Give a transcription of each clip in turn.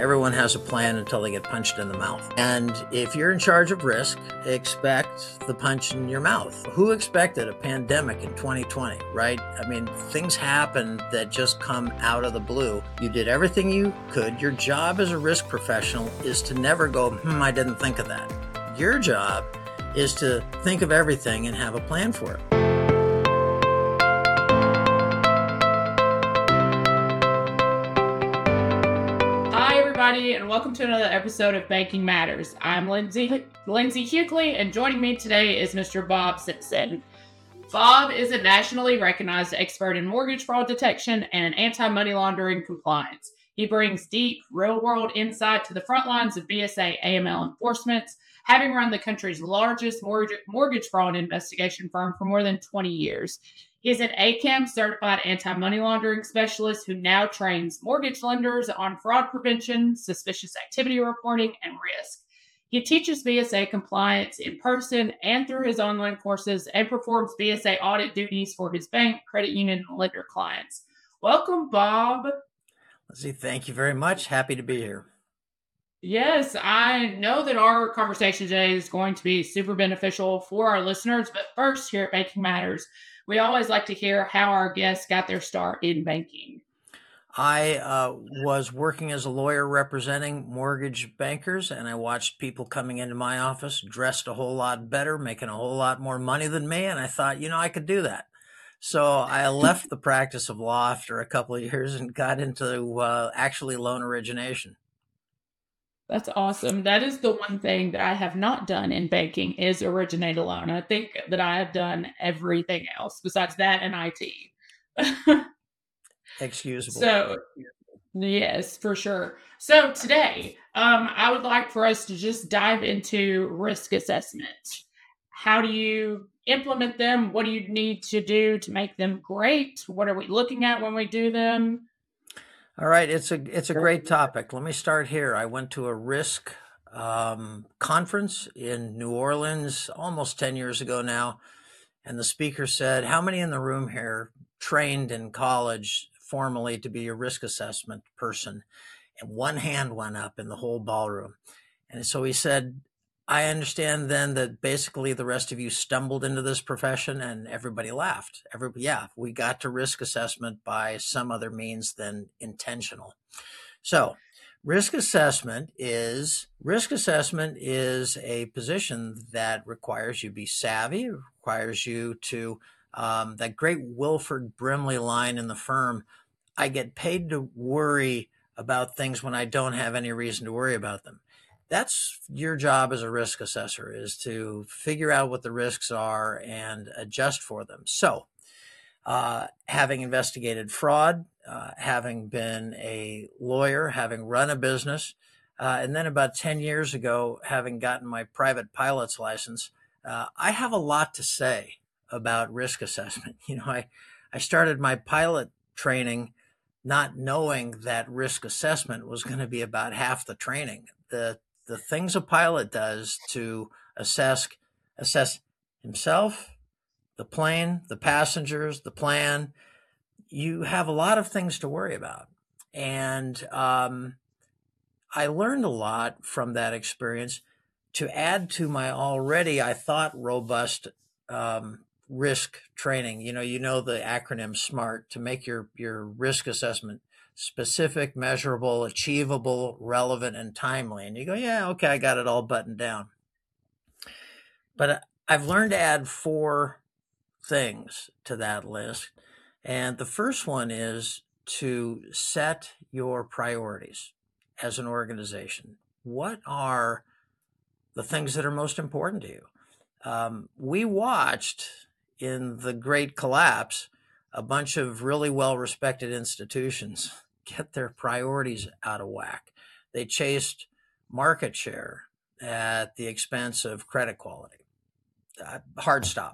Everyone has a plan until they get punched in the mouth. And if you're in charge of risk, expect the punch in your mouth. Who expected a pandemic in 2020, right? I mean, things happen that just come out of the blue. You did everything you could. Your job as a risk professional is to never go, I didn't think of that. Your job is to think of everything and have a plan for it. And welcome to another episode of Banking Matters. I'm Lindsay Hughley, and joining me today is Mr. Bob Simpson. Bob is a nationally recognized expert in mortgage fraud detection and anti-money laundering compliance. He brings deep, real-world insight to the front lines of BSA AML enforcement, having run the country's largest mortgage fraud investigation firm for more than 20 years. He is an ACAM certified anti-money laundering specialist who now trains mortgage lenders on fraud prevention, suspicious activity reporting, and risk. He teaches BSA compliance in person and through his online courses and performs BSA audit duties for his bank, credit union, and lender clients. Welcome, Bob. Lindsay, thank you very much. Happy to be here. Yes, I know that our conversation today is going to be super beneficial for our listeners, but first, here at Banking Matters, we always like to hear how our guests got their start in banking. I was working as a lawyer representing mortgage bankers, and I watched people coming into my office dressed a whole lot better, making a whole lot more money than me, and I thought, I could do that. So I left the practice of law after a couple of years and got into actually loan origination. That's awesome. That is the one thing that I have not done in banking is originate a loan. I think that I have done everything else besides that and IT. Excusable. So, yes, for sure. So today, I would like for us to just dive into risk assessment. How do you implement them? What do you need to do to make them great? What are we looking at when we do them? All right, it's a great topic. Let me start here. I went to a risk conference in New Orleans almost 10 years ago now, and the speaker said, how many in the room here trained in college formally to be a risk assessment person? And one hand went up in the whole ballroom. And so he said, I understand then that basically the rest of you stumbled into this profession, and everybody laughed. We got to risk assessment by some other means than intentional. So risk assessment is a position that requires you to be savvy, requires you to, that great Wilford Brimley line in The Firm, I get paid to worry about things when I don't have any reason to worry about them. That's your job as a risk assessor, is to figure out what the risks are and adjust for them. So having investigated fraud, having been a lawyer, having run a business, and then about 10 years ago, having gotten my private pilot's license, I have a lot to say about risk assessment. I started my pilot training not knowing that risk assessment was going to be about half the training. The things a pilot does to assess himself, the plane, the passengers, the plan, you have a lot of things to worry about. And I learned a lot from that experience to add to my already, I thought, robust risk training. The acronym SMART, to make your risk assessment specific, measurable, achievable, relevant, and timely. And you go, yeah, okay, I got it all buttoned down. But I've learned to add 4 things to that list. And the first one is to set your priorities as an organization. What are the things that are most important to you? We watched in the Great Collapse a bunch of really well-respected institutions get their priorities out of whack. They chased market share at the expense of credit quality. Hard stop.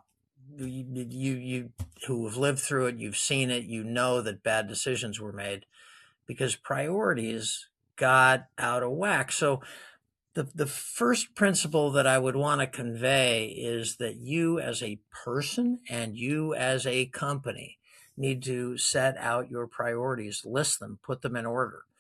You who have lived through it, you've seen it, you know that bad decisions were made because priorities got out of whack. So the first principle that I would want to convey is that you as a person and you as a company need to set out your priorities, list them, put them in order.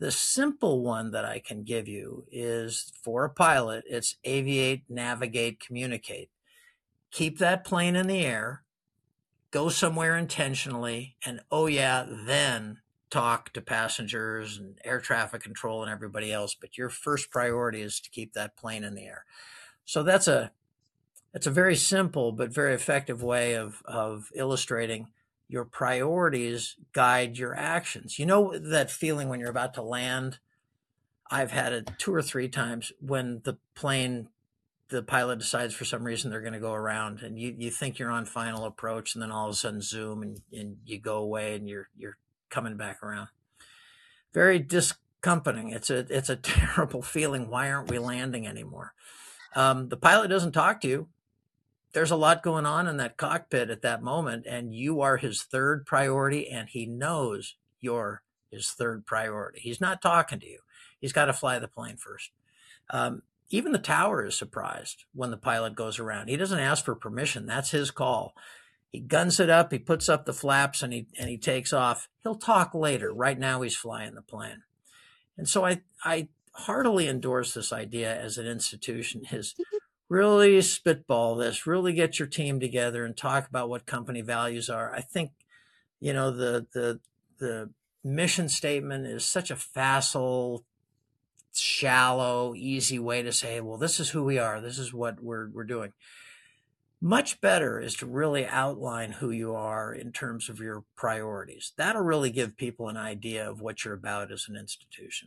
The simple one that I can give you is for a pilot, it's aviate, navigate, communicate. Keep that plane in the air, go somewhere intentionally, and oh yeah, then talk to passengers and air traffic control and everybody else. But your first priority is to keep that plane in the air. So that's a very simple but very effective way of illustrating your priorities guide your actions. You know that feeling when you're about to land? I've had it 2 or 3 times when the pilot decides for some reason they're going to go around, and you think you're on final approach, and then all of a sudden zoom, and you go away, and you're coming back around. Very discomforting. It's a terrible feeling. Why aren't we landing anymore? The pilot doesn't talk to you. There's a lot going on in that cockpit at that moment, and you are his third priority, and he knows you're his third priority. He's not talking to you. He's got to fly the plane first. Even the tower is surprised when the pilot goes around. He doesn't ask for permission. That's his call. He guns it up, he puts up the flaps, and he takes off. He'll talk later. Right now he's flying the plane. And so I heartily endorse this idea as an institution, is really spitball this, really get your team together and talk about what company values are. I think, the mission statement is such a facile, shallow, easy way to say, well, this is who we are. This is what we're doing. Much better is to really outline who you are in terms of your priorities. That'll really give people an idea of what you're about as an institution.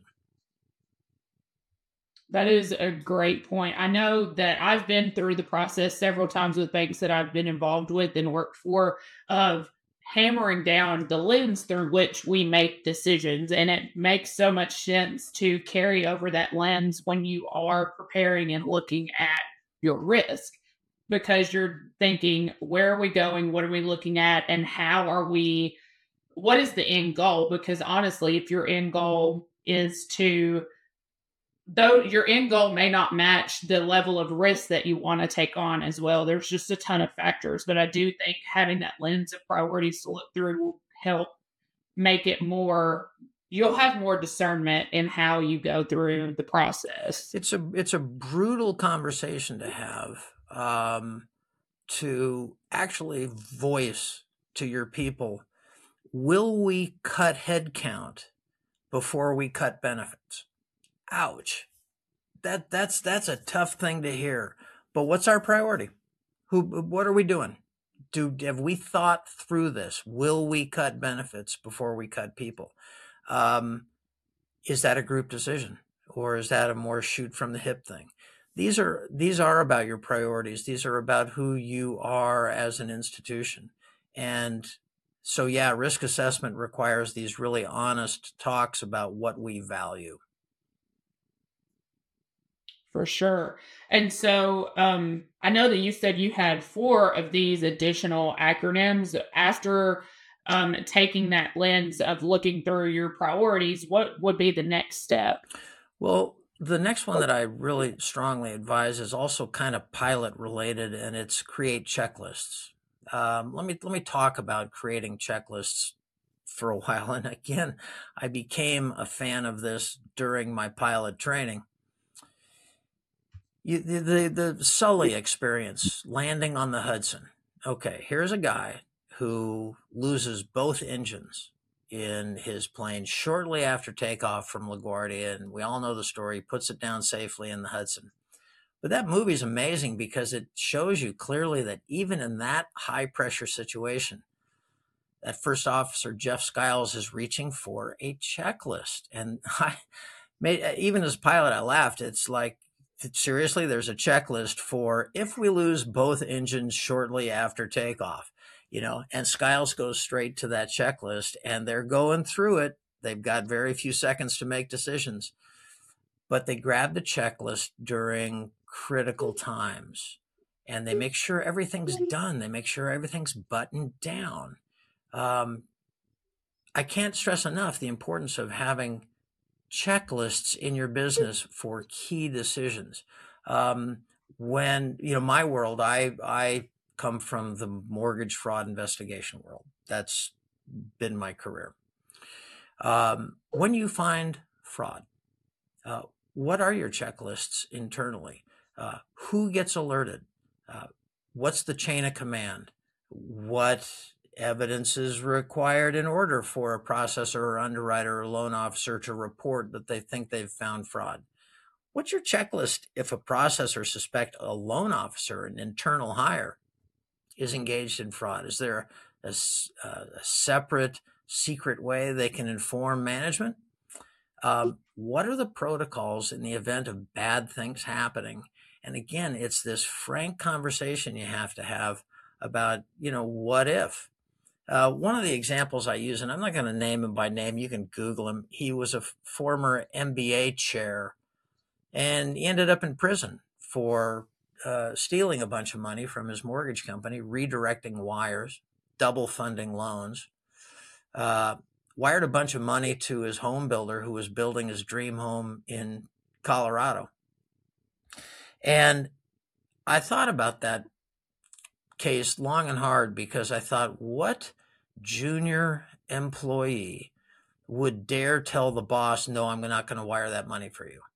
That is a great point. I know that I've been through the process several times with banks that I've been involved with and worked for, of hammering down the lens through which we make decisions. And it makes so much sense to carry over that lens when you are preparing and looking at your risk, because you're thinking, where are we going? What are we looking at? And what is the end goal? Because honestly, if your end goal is to, though your end goal may not match the level of risk that you want to take on as well, there's just a ton of factors. But I do think having that lens of priorities to look through will help make it more, you'll have more discernment in how you go through the process. It's a brutal conversation to have, to actually voice to your people, will we cut headcount before we cut benefits? Ouch. That's a tough thing to hear. But what's our priority? What are we doing? Have we thought through this? Will we cut benefits before we cut people? Is that a group decision, or is that a more shoot from the hip thing? These are about your priorities. These are about who you are as an institution. And so, yeah, risk assessment requires these really honest talks about what we value. For sure. And so I know that you said you had 4 of these additional acronyms. After taking that lens of looking through your priorities, what would be the next step? Well, the next one that I really strongly advise is also kind of pilot related, and it's create checklists. Let me talk about creating checklists for a while. And again, I became a fan of this during my pilot training. The Sully experience, landing on the Hudson. Okay, here's a guy who loses both engines in his plane shortly after takeoff from LaGuardia, and we all know the story. He puts it down safely in the Hudson. But that movie is amazing because it shows you clearly that even in that high pressure situation, that first officer, Jeff Skiles, is reaching for a checklist. And even as a pilot, I laughed. It's like, seriously, there's a checklist for if we lose both engines shortly after takeoff, and Skiles goes straight to that checklist, and they're going through it. They've got very few seconds to make decisions, but they grab the checklist during critical times, and they make sure everything's done. They make sure everything's buttoned down. I can't stress enough the importance of having checklists in your business for key decisions. When, my world, I come from the mortgage fraud investigation world. That's been my career. When you find fraud? What are your checklists internally? Who gets alerted? What's the chain of command? What evidence is required in order for a processor or underwriter or loan officer to report that they think they've found fraud? What's your checklist if a processor suspects a loan officer, an internal hire, is engaged in fraud? Is there a separate, secret way they can inform management? What are the protocols in the event of bad things happening? And again, it's this frank conversation you have to have about, what if? One of the examples I use, and I'm not going to name him by name, you can Google him. He was a former MBA chair, and he ended up in prison for stealing a bunch of money from his mortgage company, redirecting wires, double funding loans, wired a bunch of money to his home builder who was building his dream home in Colorado. And I thought about that case long and hard because I thought, what junior employee would dare tell the boss, no, I'm not going to wire that money for you?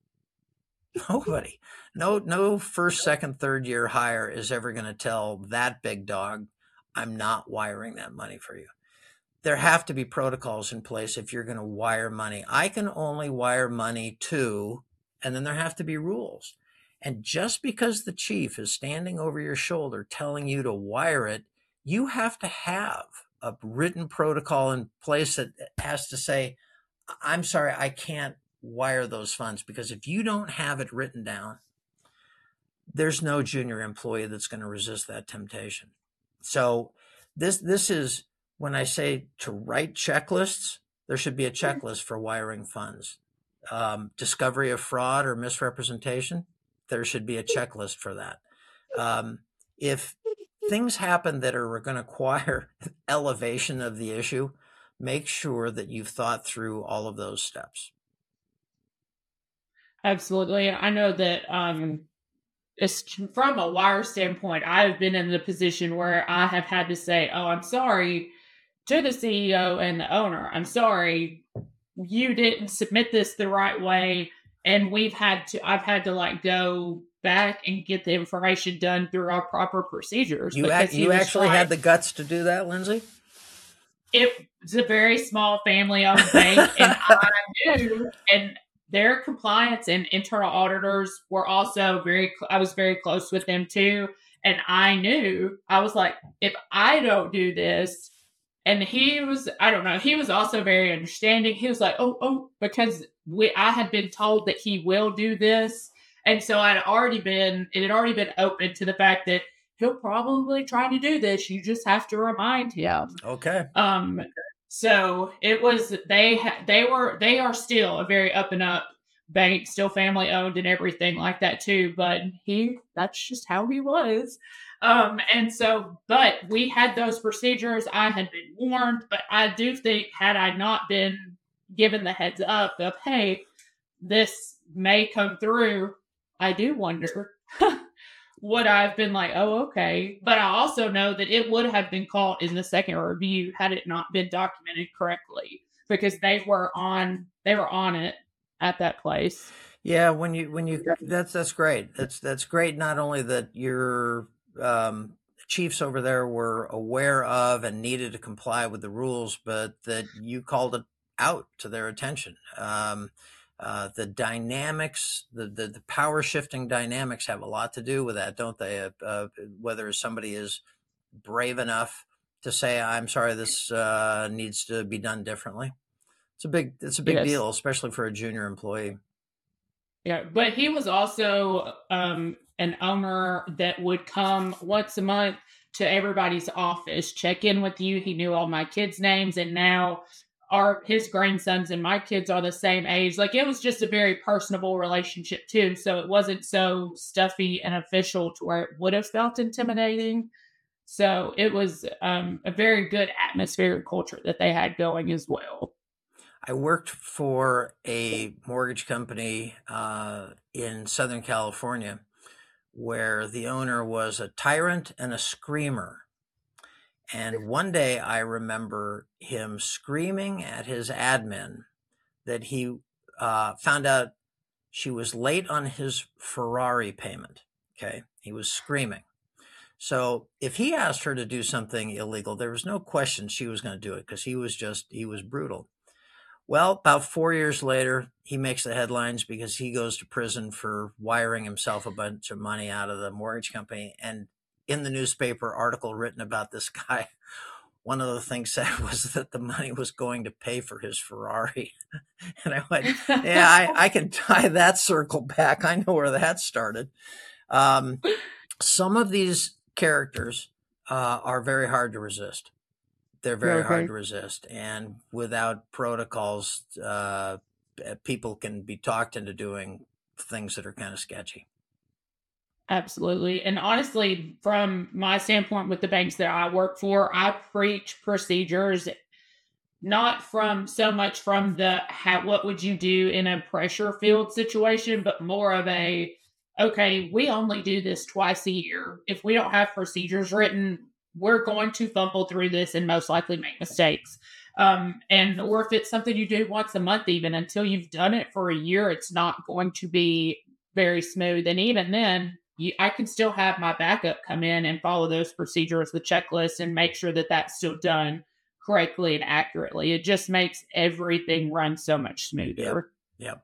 Nobody. No first, second, third year hire is ever going to tell that big dog, I'm not wiring that money for you. There have to be protocols in place if you're going to wire money. I can only wire money to, and then there have to be rules. And just because the chief is standing over your shoulder telling you to wire it, you have to have a written protocol in place that has to say, I'm sorry, I can't wire those funds. Because if you don't have it written down, there's no junior employee that's going to resist that temptation. So this is, when I say to write checklists, there should be a checklist for wiring funds. Discovery of fraud or misrepresentation, there should be a checklist for that. If things happen that are going to require elevation of the issue, make sure that you've thought through all of those steps. Absolutely. I know that it's from a wire standpoint, I've been in the position where I have had to say, oh, I'm sorry to the CEO and the owner. I'm sorry, you didn't submit this the right way. And I've had to go back and get the information done through our proper procedures. You actually had the guts to do that, Lindsay? It's a very small family-owned bank, and I knew, and their compliance and internal auditors were also I was very close with them too. And I knew, I was like, if I don't do this, and he was also very understanding. He was like, because I had been told that he will do this. And so it had already been open to the fact that he'll probably try to do this. You just have to remind him. Okay. So it was, they are still a very up and up bank, still family owned and everything like that too. But that's just how he was. But we had those procedures. I had been warned, but I do think had I not been given the heads up of, hey, this may come through, I do wonder would I've been like, oh, okay. But I also know that it would have been caught in the second review had it not been documented correctly, because they were on it at that place. Yeah, that's great. That's great. Not only that your chiefs over there were aware of and needed to comply with the rules, but that you called it out to their attention. The dynamics, the power shifting dynamics have a lot to do with that, don't they? Whether somebody is brave enough to say, I'm sorry, this needs to be done differently. It's a big Yes. deal, especially for a junior employee. Yeah, but he was also an owner that would come once a month to everybody's office, check in with you. He knew all my kids' names, and now his grandsons and my kids are the same age. Like, it was just a very personable relationship too. So it wasn't so stuffy and official to where it would have felt intimidating. So it was a very good atmosphere and culture that they had going as well. I worked for a mortgage company in Southern California where the owner was a tyrant and a screamer. And one day I remember him screaming at his admin that he found out she was late on his Ferrari payment. Okay. He was screaming. So if he asked her to do something illegal, there was no question she was going to do it because he was brutal. Well, about 4 years later, he makes the headlines because he goes to prison for wiring himself a bunch of money out of the mortgage company. And in the newspaper article written about this guy, one of the things said was that the money was going to pay for his Ferrari. And I went, yeah, I can tie that circle back. I know where that started. Some of these characters are very hard to resist. They're very hard to resist. And without protocols, people can be talked into doing things that are kind of sketchy. Absolutely. And honestly, from my standpoint with the banks that I work for, I preach procedures, not from so much from the what would you do in a pressure field situation, but more of a, okay, we only do this twice a year. If we don't have procedures written, we're going to fumble through this and most likely make mistakes. Or if it's something you do once a month, even until you've done it for a year, it's not going to be very smooth. And even then, I can still have my backup come in and follow those procedures, the checklist, and make sure that that's still done correctly and accurately. It just makes everything run so much smoother. Yep.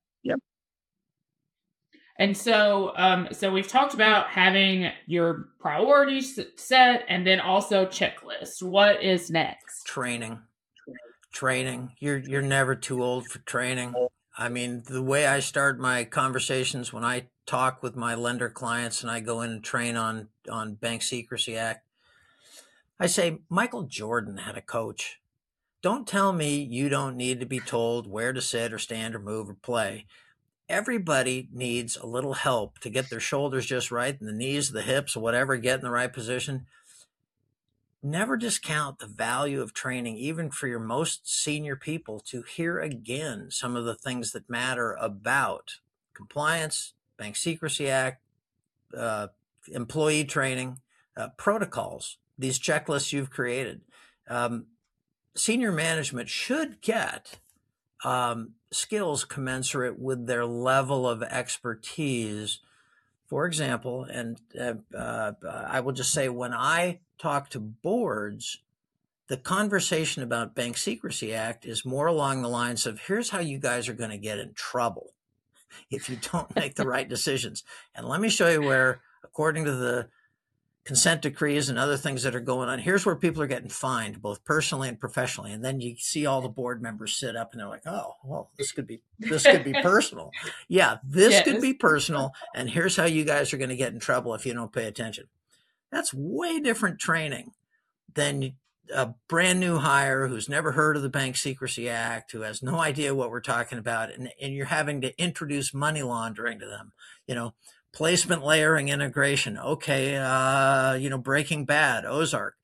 And so, so we've talked about having your priorities set and then also checklists. What is next? Training. You're never too old for training. I mean, the way I start my conversations when I talk with my lender clients and I go in and train on Bank Secrecy Act, I say, Michael Jordan had a coach. Don't tell me you don't need to be told where to sit or stand or move or play. Everybody needs a little help to get their shoulders just right and the knees, the hips, whatever, get in the right position. Never discount the value of training, even for your most senior people, to hear again some of the things that matter about compliance, Bank Secrecy Act, employee training, protocols, these checklists you've created. Senior management should get skills commensurate with their level of expertise. For example, and I will just say, when I talk to boards, the conversation about Bank Secrecy Act is more along the lines of, here's how you guys are going to get in trouble if you don't make the right decisions. And let me show you where, according to the consent decrees and other things that are going on, here's where people are getting fined, both personally and professionally. And then you see all the board members sit up and they're like, oh, well, this could be personal. Yeah, this could be personal. And here's how you guys are going to get in trouble if you don't pay attention. That's way different training than a brand new hire who's never heard of the Bank Secrecy Act, who has no idea what we're talking about. And you're having to introduce money laundering to them, placement layering integration. Okay. Breaking Bad, Ozark.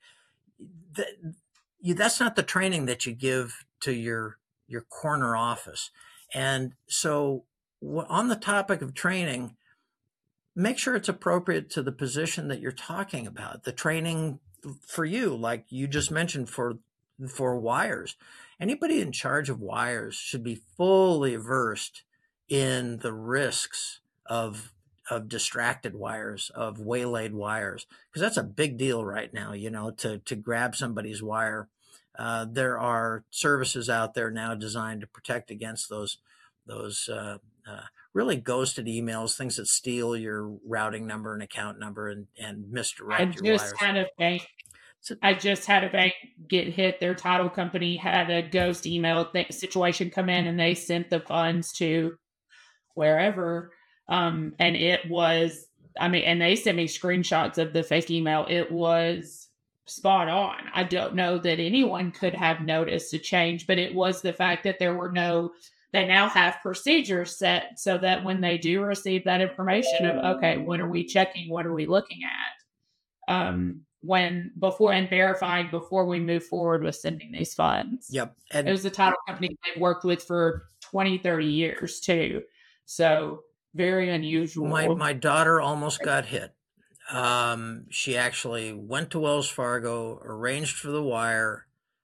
That's not the training that you give to your corner office. And so on the topic of training, make sure it's appropriate to the position that you're talking about. The training for you, like you just mentioned, for wires. Anybody in charge of wires should be fully versed in the risks of distracted wires, of waylaid wires, because that's a big deal right now, to grab somebody's wire. There are services out there now designed to protect against those really ghosted emails, things that steal your routing number and account number and misdirect your wires. I just had a bank get hit. Their title company had a ghost email situation come in, and they sent the funds to wherever. And it was, and they sent me screenshots of the fake email. It was spot on. I don't know that anyone could have noticed a change, but it was the fact that they now have procedures set so that when they do receive that information of, okay, what are we checking? What are we looking at? Before verifying before we move forward with sending these funds. Yep. And it was a title company they've worked with for 20, 30 years too. So very unusual. My daughter almost got hit. She actually went to Wells Fargo, arranged for the wire,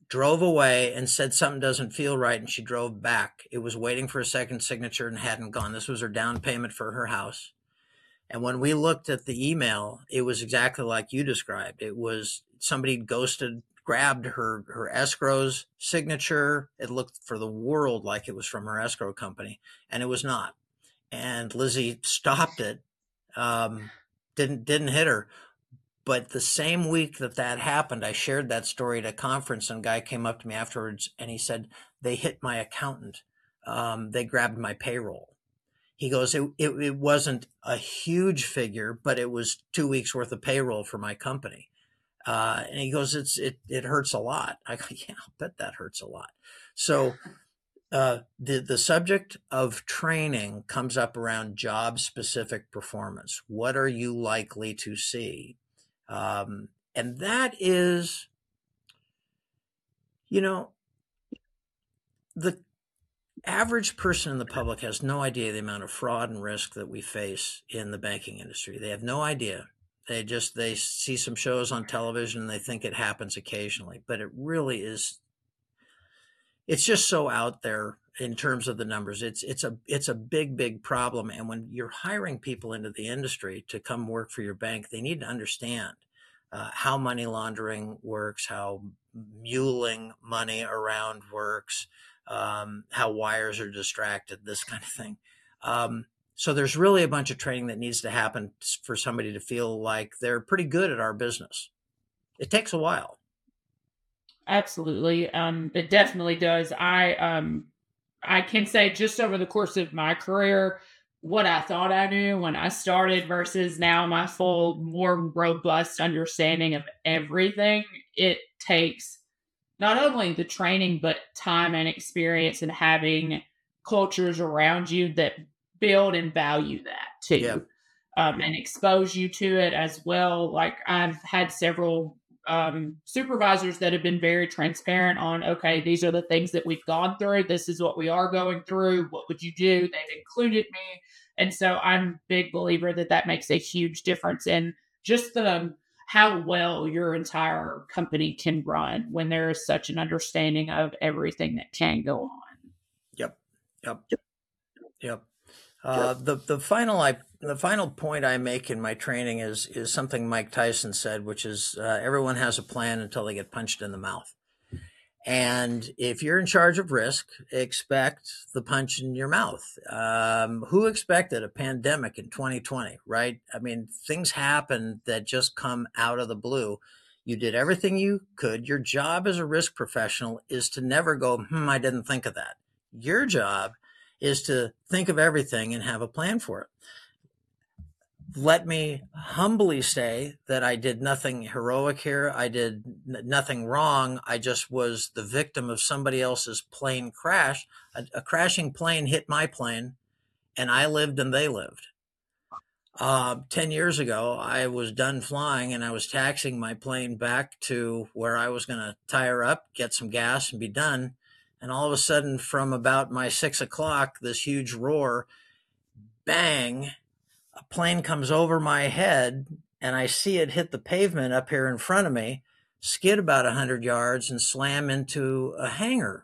drove away and said something doesn't feel right, and she drove back. It was waiting for a second signature and hadn't gone. This was her down payment for her house. And when we looked at the email, it was exactly like you described. It was somebody grabbed her escrow's signature. It looked for the world like it was from her escrow company, and it was not. And Lizzie stopped it. Didn't hit her. But the same week that happened, I shared that story at a conference, and a guy came up to me afterwards and he said, they hit my accountant. They grabbed my payroll. He goes, it wasn't a huge figure, but it was 2 weeks worth of payroll for my company. And he goes, it hurts a lot. I go, yeah, I'll bet that hurts a lot. So the subject of training comes up around job specific performance. What are you likely to see? And that is, the average person in the public has no idea the amount of fraud and risk that we face in the banking industry. They have no idea. They see some shows on television and they think it happens occasionally, but it really is. It's just so out there in terms of the numbers. It's a big problem. And when you're hiring people into the industry to come work for your bank, they need to understand how money laundering works, how muling money around works, how wires are distracted, this kind of thing. So there's really a bunch of training that needs to happen for somebody to feel like they're pretty good at our business. It takes a while. Absolutely. It definitely does. I can say just over the course of my career, what I thought I knew when I started versus now my full, more robust understanding of everything, it takes not only the training, but time and experience and having cultures around you that build and value that too. Yeah. And expose you to it as well. Like I've had several supervisors that have been very transparent on, okay, these are the things that we've gone through. This is what we are going through. What would you do? They've included me. And so I'm a big believer that makes a huge difference in just how well your entire company can run when there is such an understanding of everything that can go on. Yep. The final point I make in my training is something Mike Tyson said, which is everyone has a plan until they get punched in the mouth. And if you're in charge of risk, expect the punch in your mouth. Who expected a pandemic in 2020, right? I mean, things happen that just come out of the blue. You did everything you could. Your job as a risk professional is to never go, I didn't think of that. Your job is to think of everything and have a plan for it. Let me humbly say that I did nothing heroic here. I did nothing wrong. I just was the victim of somebody else's plane crash. A crashing plane hit my plane, and I lived and they lived. 10 years ago, I was done flying, and I was taxiing my plane back to where I was going to tire up, get some gas, and be done. And all of a sudden, from about my 6 o'clock, this huge roar, bang, a plane comes over my head, and I see it hit the pavement up here in front of me, skid about 100 yards, and slam into a hangar.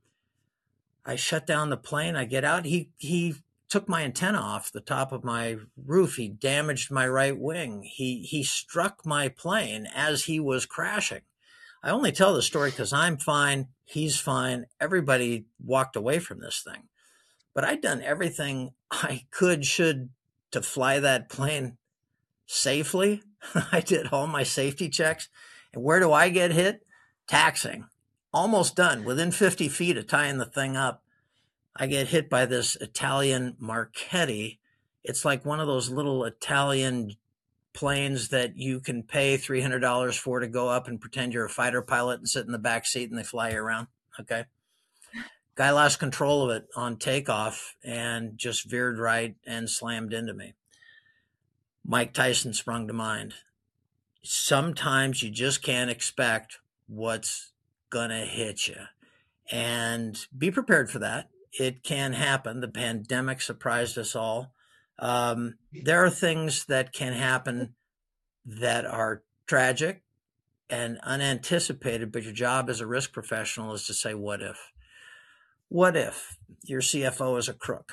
I shut down the plane. I get out. He took my antenna off the top of my roof. He damaged my right wing. He struck my plane as he was crashing. I only tell the story because I'm fine. He's fine. Everybody walked away from this thing. But I'd done everything I should to fly that plane safely. I did all my safety checks. And where do I get hit? Taxiing. Almost done. Within 50 feet of tying the thing up, I get hit by this Italian Marchetti. It's like one of those little Italian planes that you can pay $300 for to go up and pretend you're a fighter pilot and sit in the back seat and they fly you around. Okay. Guy lost control of it on takeoff and just veered right and slammed into me. Mike Tyson sprung to mind. Sometimes you just can't expect what's going to hit you. And be prepared for that. It can happen. The pandemic surprised us all. There are things that can happen that are tragic, and unanticipated, but your job as a risk professional is to say, what if? What if your CFO is a crook?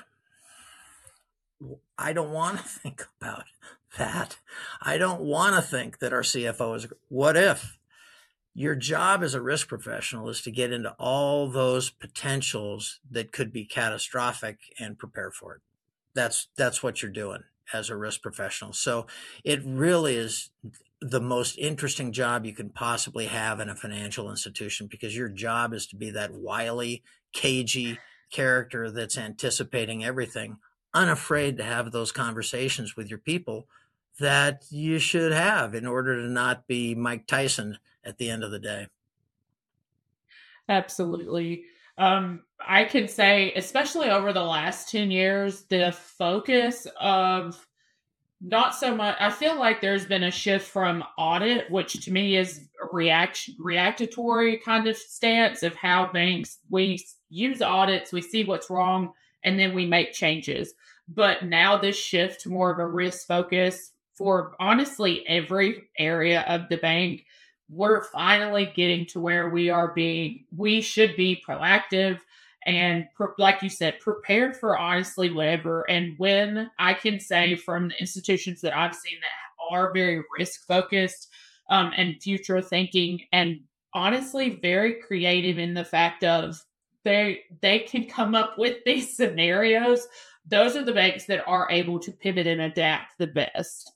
I don't want to think about that. I don't want to think that our CFO is a crook. What if? Your job as a risk professional is to get into all those potentials that could be catastrophic and prepare for it. That's what you're doing as a risk professional. So it really is the most interesting job you can possibly have in a financial institution, because your job is to be that wily, cagey character that's anticipating everything, unafraid to have those conversations with your people that you should have in order to not be Mike Tyson at the end of the day. Absolutely. I can say, especially over the last 10 years, the focus of not so much, I feel like there's been a shift from audit, which to me is a reactatory kind of stance of how banks, we use audits, we see what's wrong, and then we make changes. But now this shift to more of a risk focus for honestly every area of the bank, we're finally getting to where we should be proactive and like you said, prepared for honestly whatever. And when I can say from the institutions that I've seen that are very risk focused and future thinking, and honestly very creative in the fact of they can come up with these scenarios. Those are the banks that are able to pivot and adapt the best.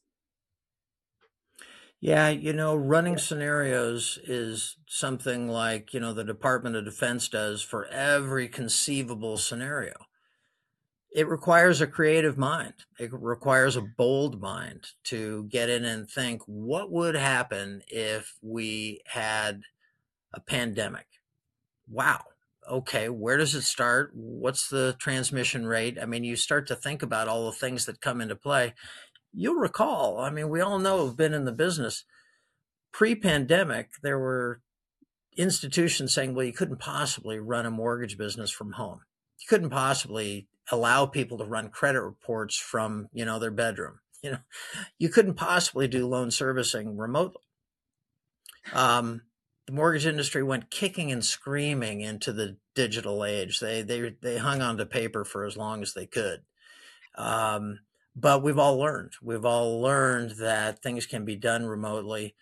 Yeah, running scenarios is something like, the Department of Defense does for every conceivable scenario. It requires a creative mind. It requires a bold mind to get in and think, what would happen if we had a pandemic? Wow. Okay, where does it start? What's the transmission rate? I mean, you start to think about all the things that come into play. You'll recall, I mean, we all know, have been in the business. Pre-pandemic, there were institutions saying, well, you couldn't possibly run a mortgage business from home. You couldn't possibly allow people to run credit reports from, their bedroom. You couldn't possibly do loan servicing remotely. The mortgage industry went kicking and screaming into the digital age. They hung on to paper for as long as they could. But we've all learned that things can be done remotely.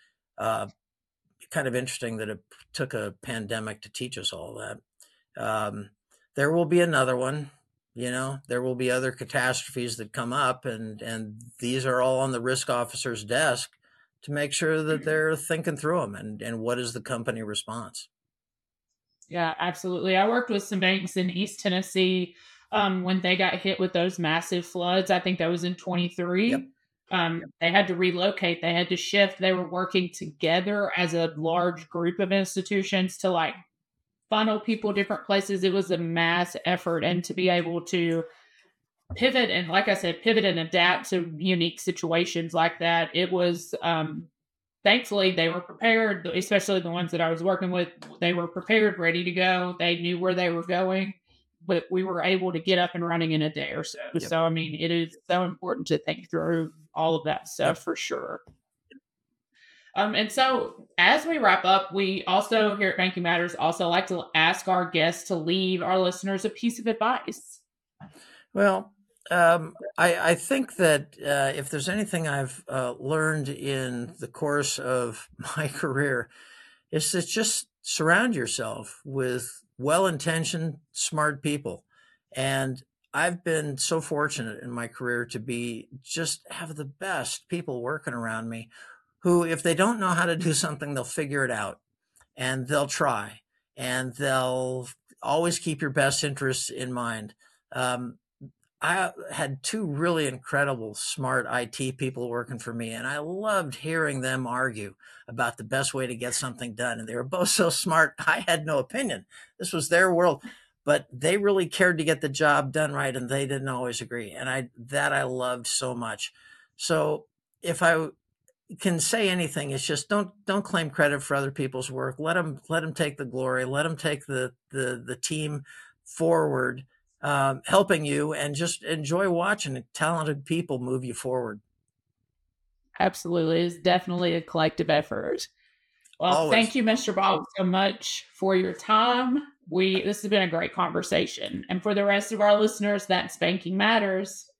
Kind of interesting that it took a pandemic to teach us all that. There will be another one, there will be other catastrophes that come up, and these are all on the risk officer's desk to make sure that they're thinking through them and what is the company response. Yeah, absolutely. I worked with some banks in East Tennessee when they got hit with those massive floods. I think that was in 23. Yep. They had to relocate, they had to shift. They were working together as a large group of institutions to like funnel people different places. It was a mass effort. And to be able to pivot and, like I said, pivot and adapt to unique situations like that, it was thankfully they were prepared, especially the ones that I was working with. They were prepared, ready to go. They knew where they were going, but we were able to get up and running in a day or so. Yep. So, I mean, it is so important to think through all of that stuff for sure. And so as we wrap up, we also here at Banking Matters also like to ask our guests to leave our listeners a piece of advice. Well, I think that if there's anything I've learned in the course of my career, is to just surround yourself with well-intentioned, smart people. And I've been so fortunate in my career to have the best people working around me who, if they don't know how to do something, they'll figure it out and they'll try and they'll always keep your best interests in mind. I had two really incredible, smart IT people working for me, and I loved hearing them argue about the best way to get something done. And they were both so smart. I had no opinion. This was their world, but they really cared to get the job done right, and they didn't always agree. And I loved so much. So if I can say anything, it's just don't claim credit for other people's work. Let them take the glory. Let them take the team forward. Helping you, and just enjoy watching talented people move you forward. Absolutely. It's definitely a collective effort. Well, Always. thank you, Mr. Bob, so much for your time. This has been a great conversation. And for the rest of our listeners, that's Banking Matters.